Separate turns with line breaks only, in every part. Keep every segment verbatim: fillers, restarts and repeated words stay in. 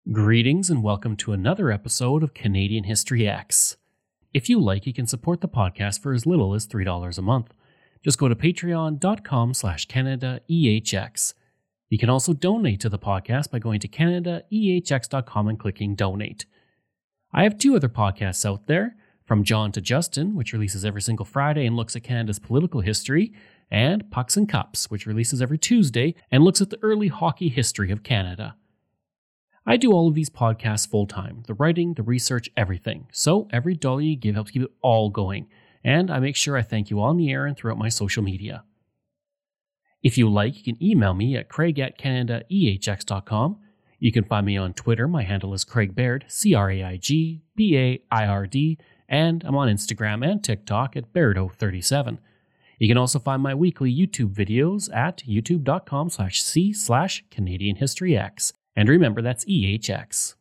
Greetings and welcome to another episode of Canadian History X. If you like, you can support the podcast for as little as three dollars a month. Just go to patreon.com slash CanadaEHX. You can also donate to the podcast by going to canada e h x dot com and clicking donate. I have two other podcasts out there, From John to Justin, which releases every single Friday and looks at Canada's political history, and Pucks and Cups, which releases every Tuesday and looks at the early hockey history of Canada. I do all of these podcasts full-time, the writing, the research, everything. So every dollar you give helps keep it all going, and I make sure I thank you on the air and throughout my social media. If you like, you can email me at craig at canada e h x dot com. You can find me on Twitter. My handle is Craig Baird, C R A I G B A I R D, and I'm on Instagram and TikTok at Bairdo thirty-seven. You can also find my weekly YouTube videos at youtube.com slash c slash Canadian History X. And remember, that's E H X.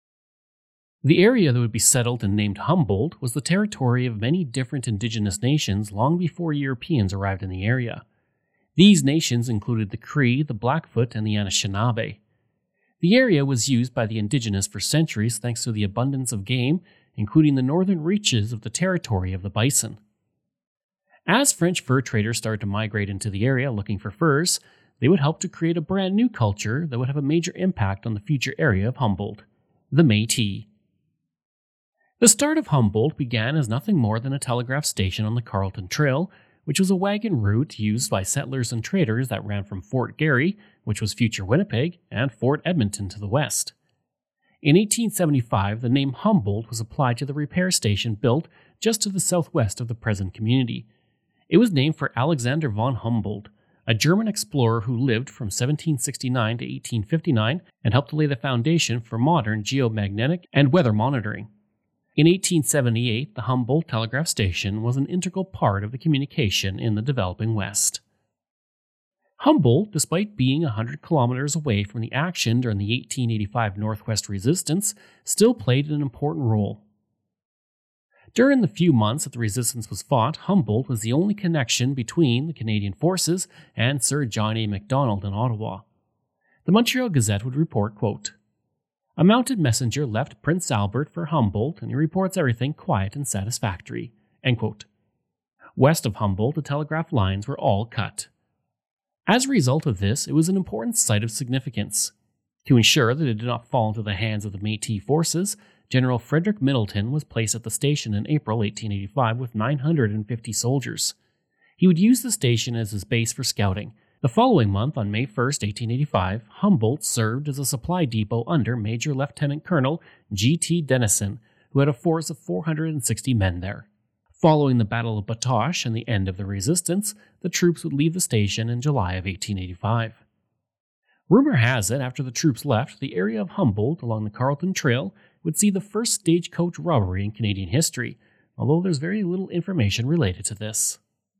The area that would be settled and named Humboldt was the territory of many different indigenous nations long before Europeans arrived in the area. These nations included the Cree, the Blackfoot, and the Anishinaabe. The area was used by the indigenous for centuries thanks to the abundance of game, including the northern reaches of the territory of the bison. As French fur traders started to migrate into the area looking for furs, they would help to create a brand new culture that would have a major impact on the future area of Humboldt, the Métis. The start of Humboldt began as nothing more than a telegraph station on the Carleton Trail, which was a wagon route used by settlers and traders that ran from Fort Garry, which was future Winnipeg, and Fort Edmonton to the west. In eighteen seventy-five, the name Humboldt was applied to the repair station built just to the southwest of the present community. It was named for Alexander von Humboldt, a German explorer who lived from seventeen sixty-nine to eighteen fifty-nine and helped to lay the foundation for modern geomagnetic and weather monitoring. In eighteen seventy-eight, the Humboldt Telegraph Station was an integral part of the communication in the developing West. Humboldt, despite being one hundred kilometers away from the action during the eighteen eighty-five Northwest Resistance, still played an important role. During the few months that the resistance was fought, Humboldt was the only connection between the Canadian forces and Sir John A. Macdonald in Ottawa. The Montreal Gazette would report, quote, "A mounted messenger left Prince Albert for Humboldt, and he reports everything quiet and satisfactory." End quote. West of Humboldt, the telegraph lines were all cut. As a result of this, it was an important site of significance. To ensure that it did not fall into the hands of the Métis forces, General Frederick Middleton was placed at the station in April eighteen eighty-five with nine hundred fifty soldiers. He would use the station as his base for scouting. The following month, on May first, eighteen eighty-five, Humboldt served as a supply depot under Major Lieutenant Colonel G T Dennison, who had a force of four hundred sixty men there. Following the Battle of Batoche and the end of the resistance, the troops would leave the station in July of eighteen eighty-five. Rumor has it, after the troops left, the area of Humboldt along the Carleton Trail would see the first stagecoach robbery in Canadian history, although there's very little information related to this.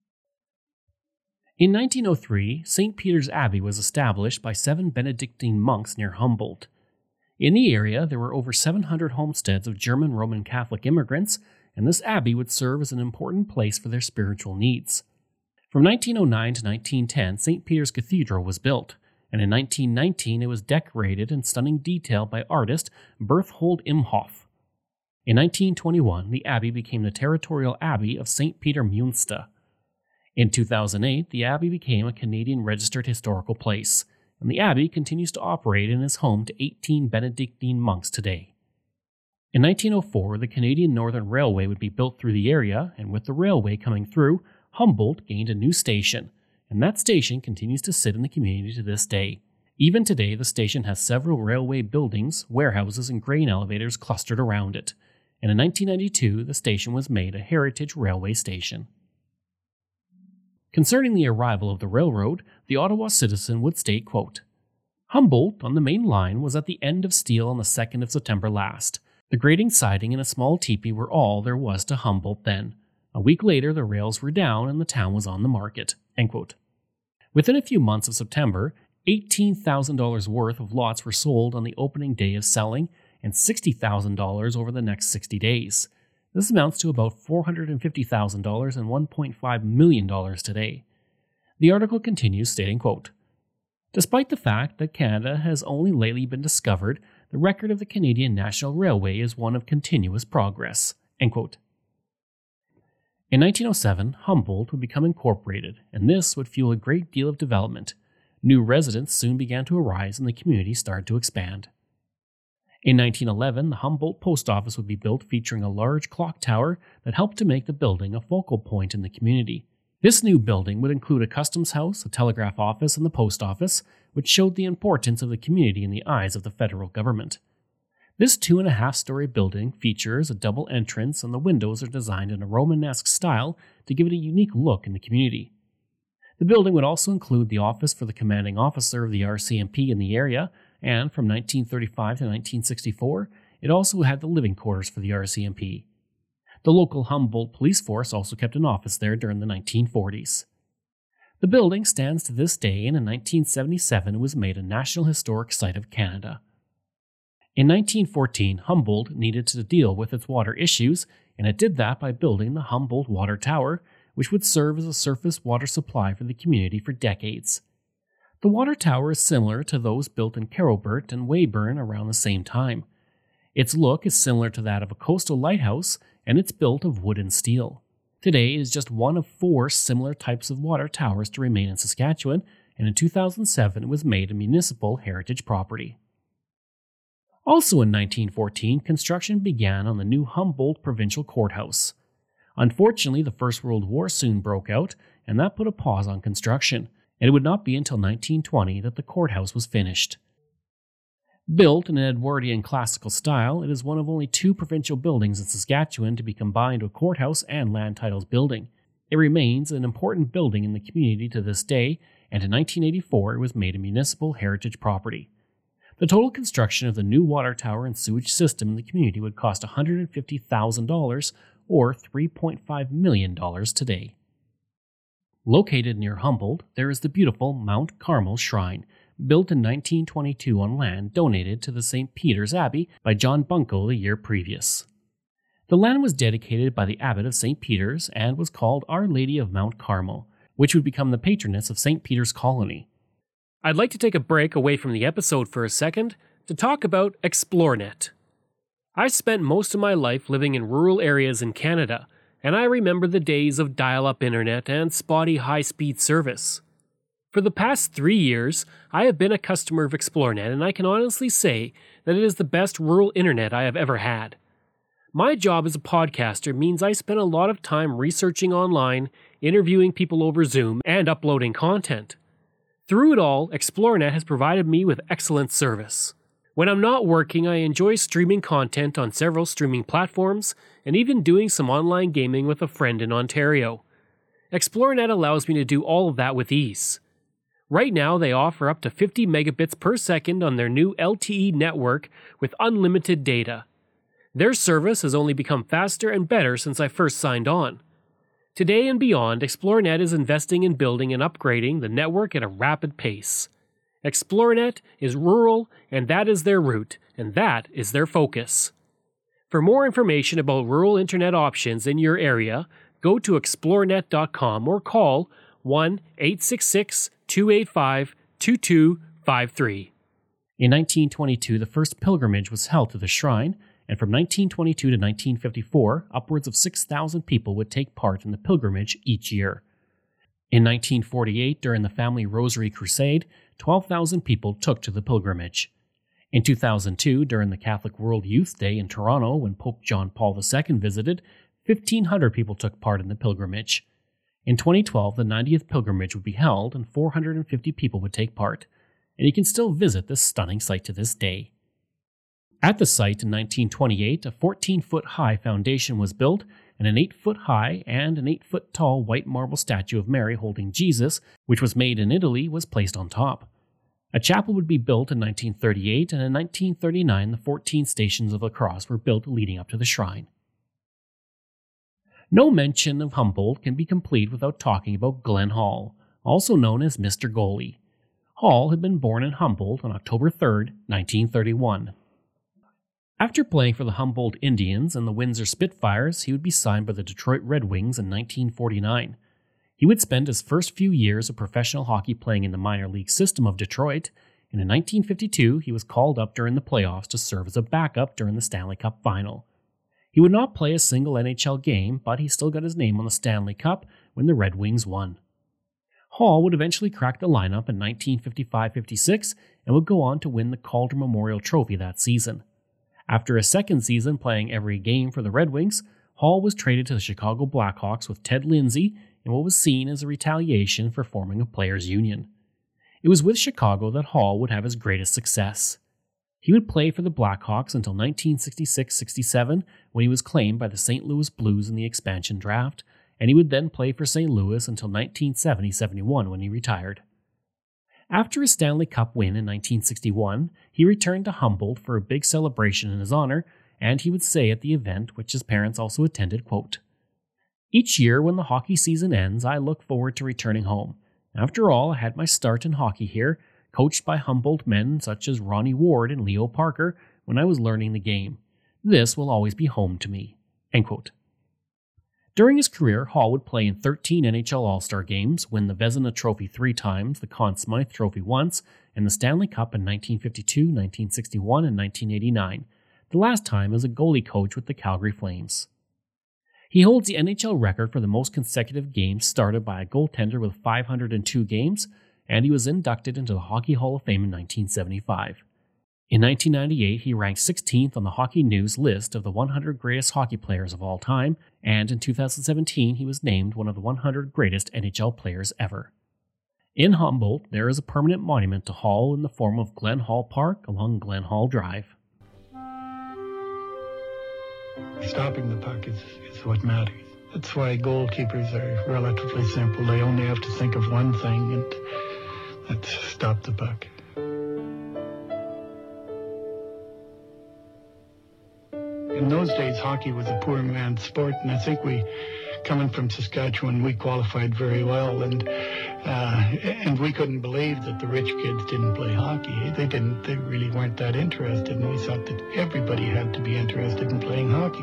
In nineteen oh three, Saint Peter's Abbey was established by seven Benedictine monks near Humboldt. In the area, there were over seven hundred homesteads of German Roman Catholic immigrants, and this abbey would serve as an important place for their spiritual needs. From nineteen oh nine to nineteen ten, Saint Peter's Cathedral was built, and in nineteen nineteen it was decorated in stunning detail by artist Berthold Imhoff. In nineteen twenty-one, the abbey became the territorial abbey of Saint Peter Münster. In two thousand eight, the abbey became a Canadian Registered Historical Place, and the abbey continues to operate and is home to eighteen Benedictine monks today. In nineteen oh four, the Canadian Northern Railway would be built through the area, and with the railway coming through, Humboldt gained a new station, and that station continues to sit in the community to this day. Even today, the station has several railway buildings, warehouses, and grain elevators clustered around it, and in nineteen ninety-two, the station was made a heritage railway station. Concerning the arrival of the railroad, the Ottawa Citizen would state, quote, "Humboldt on the main line was at the end of steel on the second of September last. The grading siding and a small teepee were all there was to Humboldt then. A week later, the rails were down and the town was on the market." End quote. Within a few months of September, eighteen thousand dollars worth of lots were sold on the opening day of selling, and sixty thousand dollars over the next sixty days. This amounts to about four hundred fifty thousand dollars and one point five million dollars today. The article continues stating, quote, "Despite the fact that Canada has only lately been discovered, the record of the Canadian National Railway is one of continuous progress." End quote. In nineteen oh seven, Humboldt would become incorporated, and this would fuel a great deal of development. New residents soon began to arise and the community started to expand. In nineteen eleven, the Humboldt Post Office would be built, featuring a large clock tower that helped to make the building a focal point in the community. This new building would include a customs house, a telegraph office, and the post office, which showed the importance of the community in the eyes of the federal government. This two and a half story building features a double entrance, and the windows are designed in a Romanesque style to give it a unique look in the community. The building would also include the office for the commanding officer of the R C M P in the area, and from nineteen thirty-five to nineteen sixty-four, it also had the living quarters for the R C M P. The local Humboldt police force also kept an office there during the nineteen forties. The building stands to this day, and in nineteen seventy-seven it was made a National Historic Site of Canada. In nineteen fourteen, Humboldt needed to deal with its water issues, and it did that by building the Humboldt Water Tower, which would serve as a surface water supply for the community for decades. The water tower is similar to those built in Carrowbert and Weyburn around the same time. Its look is similar to that of a coastal lighthouse, and it's built of wood and steel. Today it is just one of four similar types of water towers to remain in Saskatchewan, and in two thousand seven it was made a municipal heritage property. Also in nineteen fourteen, construction began on the new Humboldt Provincial Courthouse. Unfortunately, the First World War soon broke out, and that put a pause on construction, and it would not be until nineteen twenty that the courthouse was finished. Built in an Edwardian classical style, it is one of only two provincial buildings in Saskatchewan to be combined with courthouse and land titles building. It remains an important building in the community to this day, and in nineteen eighty-four it was made a municipal heritage property. The total construction of the new water tower and sewage system in the community would cost one hundred fifty thousand dollars, or three point five million dollars today. Located near Humboldt, there is the beautiful Mount Carmel Shrine, built in nineteen twenty-two on land donated to the Saint Peter's Abbey by John Bunko the year previous. The land was dedicated by the abbot of Saint Peter's and was called Our Lady of Mount Carmel, which would become the patroness of Saint Peter's Colony. I'd like to take a break away from the episode for a second to talk about ExploreNet. I spent most of my life living in rural areas in Canada, and I remember the days of dial-up internet and spotty high-speed service. For the past three years, I have been a customer of ExploreNet, and I can honestly say that it is the best rural internet I have ever had. My job as a podcaster means I spend a lot of time researching online, interviewing people over Zoom, and uploading content. Through it all, ExploreNet has provided me with excellent service. When I'm not working, I enjoy streaming content on several streaming platforms, and even doing some online gaming with a friend in Ontario. ExploreNet allows me to do all of that with ease. Right now, they offer up to fifty megabits per second on their new L T E network with unlimited data. Their service has only become faster and better since I first signed on. Today and beyond, ExploreNet is investing in building and upgrading the network at a rapid pace. ExploreNet is rural, and that is their route, and that is their focus. For more information about rural internet options in your area, go to explorenet dot com or call one eight six six, two eight five, two two five three. In nineteen twenty-two, the first pilgrimage was held to the shrine, and from nineteen twenty-two to nineteen fifty-four, upwards of six thousand people would take part in the pilgrimage each year. In nineteen forty-eight, during the Family Rosary Crusade, twelve thousand people took to the pilgrimage. In two thousand two, during the Catholic World Youth Day in Toronto, when Pope John Paul the Second visited, fifteen hundred people took part in the pilgrimage. In twenty twelve, the ninetieth pilgrimage would be held, and four hundred fifty people would take part, and you can still visit this stunning site to this day. At the site in nineteen twenty-eight, a fourteen-foot-high foundation was built, and an eight-foot-high and an eight-foot-tall white marble statue of Mary holding Jesus, which was made in Italy, was placed on top. A chapel would be built in nineteen thirty-eight, and in nineteen thirty-nine the fourteen stations of the cross were built leading up to the shrine. No mention of Humboldt can be complete without talking about Glenn Hall, also known as Mister Goalie. Hall had been born in Humboldt on October third, nineteen thirty-one. After playing for the Humboldt Indians and the Windsor Spitfires, he would be signed by the Detroit Red Wings in nineteen forty-nine. He would spend his first few years of professional hockey playing in the minor league system of Detroit. and in nineteen fifty-two he was called up during the playoffs to serve as a backup during the Stanley Cup final. He would not play a single N H L game, but he still got his name on the Stanley Cup when the Red Wings won. Hall would eventually crack the lineup in nineteen fifty-five fifty-six and would go on to win the Calder Memorial Trophy that season. After a second season playing every game for the Red Wings, Hall was traded to the Chicago Blackhawks with Ted Lindsay in what was seen as a retaliation for forming a players' union. It was with Chicago that Hall would have his greatest success. He would play for the Blackhawks until nineteen sixty-six sixty-seven when he was claimed by the Saint Louis Blues in the expansion draft, and he would then play for Saint Louis until nineteen seventy seventy-one when he retired. After his Stanley Cup win in nineteen sixty-one, he returned to Humboldt for a big celebration in his honor, and he would say at the event, which his parents also attended, quote, "Each year when the hockey season ends, I look forward to returning home. After all, I had my start in hockey here, coached by Humboldt men such as Ronnie Ward and Leo Parker when I was learning the game. This will always be home to me." End quote. During his career, Hall would play in thirteen N H L All-Star games, win the Vezina Trophy three times, the Conn Smythe Trophy once, and the Stanley Cup in nineteen fifty-two, nineteen sixty-one, and nineteen eighty-nine, the last time as a goalie coach with the Calgary Flames. He holds the N H L record for the most consecutive games started by a goaltender with five hundred two games, and he was inducted into the Hockey Hall of Fame in nineteen seventy-five. In nineteen ninety-eight, he ranked sixteenth on the Hockey News list of the one hundred greatest hockey players of all time, and in two thousand seventeen, he was named one of the one hundred greatest N H L players ever. In Humboldt, there is a permanent monument to Hall in the form of Glen Hall Park along Glen Hall Drive.
Stopping the puck is, is what matters. That's why goalkeepers are relatively simple. They only have to think of one thing, and that's stop the puck. In those days, hockey was a poor man's sport, and I think we, coming from Saskatchewan, we qualified very well, and uh, and we couldn't believe that the rich kids didn't play hockey. They didn't. They really weren't that interested, and we thought that everybody had to be interested in playing hockey.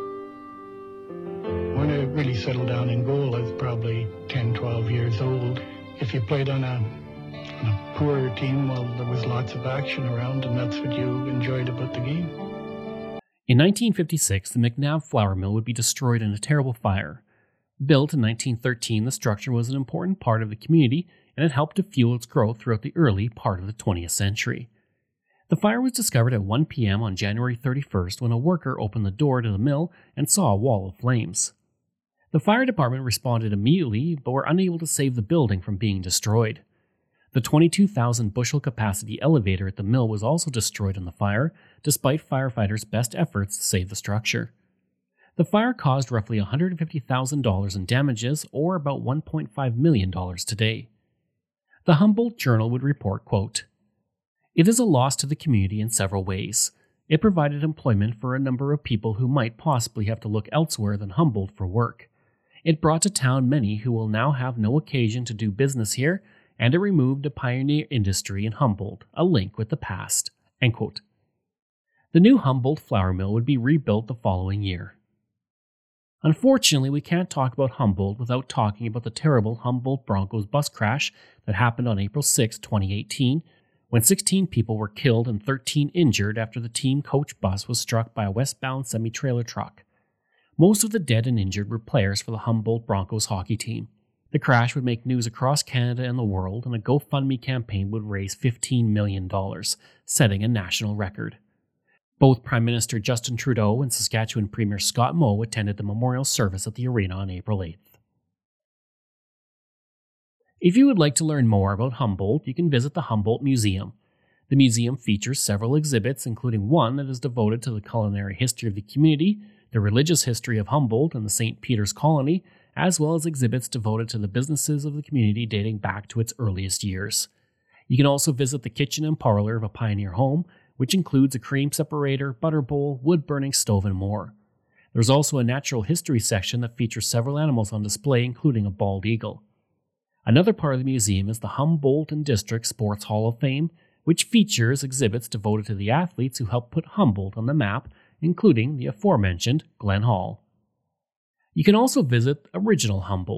When I really settled down in goal, I was probably ten, twelve years old. If you played on a, on a poorer team, well, there was lots of action around, and that's what you enjoyed about the game.
In nineteen fifty-six, the McNabb flour mill would be destroyed in a terrible fire. Built in nineteen thirteen, the structure was an important part of the community, and it helped to fuel its growth throughout the early part of the twentieth century. The fire was discovered at one p.m. on January thirty-first when a worker opened the door to the mill and saw a wall of flames. The fire department responded immediately, but were unable to save the building from being destroyed. The twenty-two thousand bushel capacity elevator at the mill was also destroyed in the fire, despite firefighters' best efforts to save the structure. The fire caused roughly one hundred fifty thousand dollars in damages, or about one point five million dollars today. The Humboldt Journal would report, quote, "It is a loss to the community in several ways. It provided employment for a number of people who might possibly have to look elsewhere than Humboldt for work. It brought to town many who will now have no occasion to do business here, and it removed a pioneer industry in Humboldt, a link with the past." End quote. The new Humboldt flour mill would be rebuilt the following year. Unfortunately, we can't talk about Humboldt without talking about the terrible Humboldt Broncos bus crash that happened on April sixth, twenty eighteen, when sixteen people were killed and thirteen injured after the team coach bus was struck by a westbound semi-trailer truck. Most of the dead and injured were players for the Humboldt Broncos hockey team. The crash would make news across Canada and the world, and a GoFundMe campaign would raise fifteen million dollars, setting a national record. Both Prime Minister Justin Trudeau and Saskatchewan Premier Scott Moe attended the memorial service at the arena on April eighth. If you would like to learn more about Humboldt, you can visit the Humboldt Museum. The museum features several exhibits, including one that is devoted to the culinary history of the community, the religious history of Humboldt and the Saint Peter's Colony, as well as exhibits devoted to the businesses of the community dating back to its earliest years. You can also visit the kitchen and parlor of a pioneer home, which includes a cream separator, butter bowl, wood-burning stove, and more. There's also a natural history section that features several animals on display, including a bald eagle. Another part of the museum is the Humboldt and District Sports Hall of Fame, which features exhibits devoted to the athletes who helped put Humboldt on the map, including the aforementioned Glen Hall. You can also visit Original Humboldt,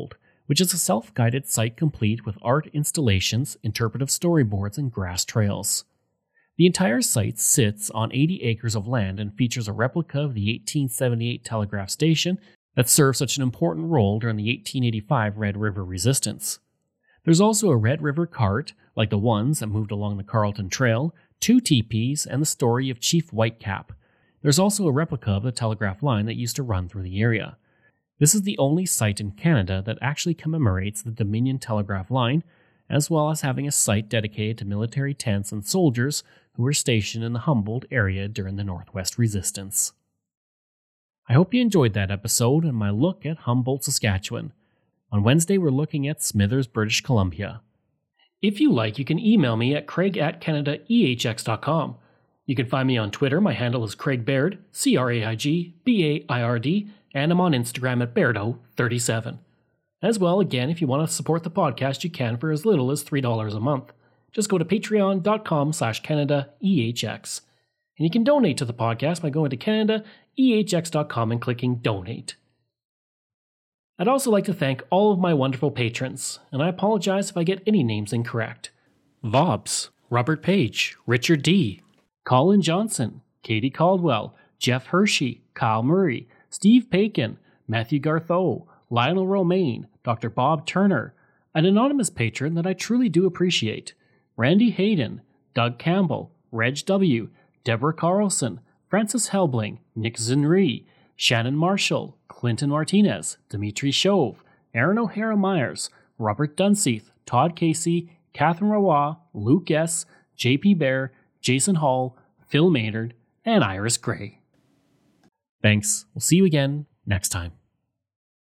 which is a self-guided site complete with art installations, interpretive storyboards, and grass trails. The entire site sits on eighty acres of land and features a replica of the eighteen seventy-eight telegraph station that served such an important role during the eighteen eighty-five Red River Resistance. There's also a Red River cart, like the ones that moved along the Carleton Trail, two teepees, and the story of Chief Whitecap. There's also a replica of the telegraph line that used to run through the area. This is the only site in Canada that actually commemorates the Dominion Telegraph Line, as well as having a site dedicated to military tents and soldiers who were stationed in the Humboldt area during the Northwest Resistance. I hope you enjoyed that episode and my look at Humboldt, Saskatchewan. On Wednesday, we're looking at Smithers, British Columbia. If you like, you can email me at craig at canada e h x dot com. You can find me on Twitter. My handle is Craig Baird, C R A I G B A I R D, and I'm on Instagram at Bairdo thirty-seven. As well, again, if you want to support the podcast, you can for as little as three dollars a month. Just go to patreon.com slash Canada EHX. And you can donate to the podcast by going to canada e h x dot com and clicking Donate. I'd also like to thank all of my wonderful patrons, and I apologize if I get any names incorrect. Vobs, Robert Page, Richard D., Colin Johnson, Katie Caldwell, Jeff Hershey, Kyle Murray, Steve Pakin, Matthew Gartho, Lionel Romaine, Doctor Bob Turner, an anonymous patron that I truly do appreciate, Randy Hayden, Doug Campbell, Reg W., Deborah Carlson, Francis Helbling, Nick Zinri, Shannon Marshall, Clinton Martinez, Dimitri Shove, Aaron O'Hara Myers, Robert Dunseith, Todd Casey, Catherine Rawa, Luke S., J P Bear, Jason Hall, Phil Maynard, and Iris Gray. Thanks. We'll see you again next time.